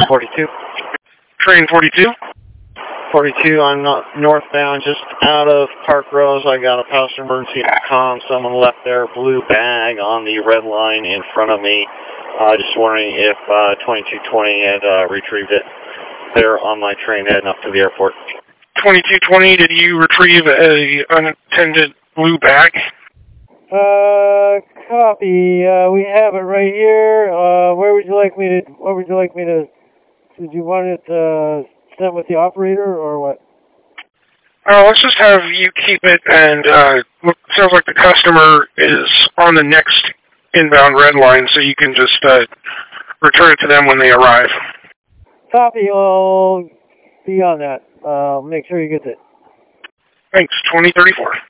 42. Train 42? 42, I'm not northbound, just out of Park Rose. I got a passenger emergency com. Someone left their blue bag on the red line in front of me. Just wondering if 2220 had retrieved it. They're on my train heading up to the airport. 2220, did you retrieve a unattended blue bag? Copy. We have it right here. What would you like me to, did you want it, sent with the operator, or what? Let's just have you keep it, and sounds like the customer is on the next inbound red line, so you can just return it to them when they arrive. Copy. I'll be on that. Make sure you get it. Thanks. 2034.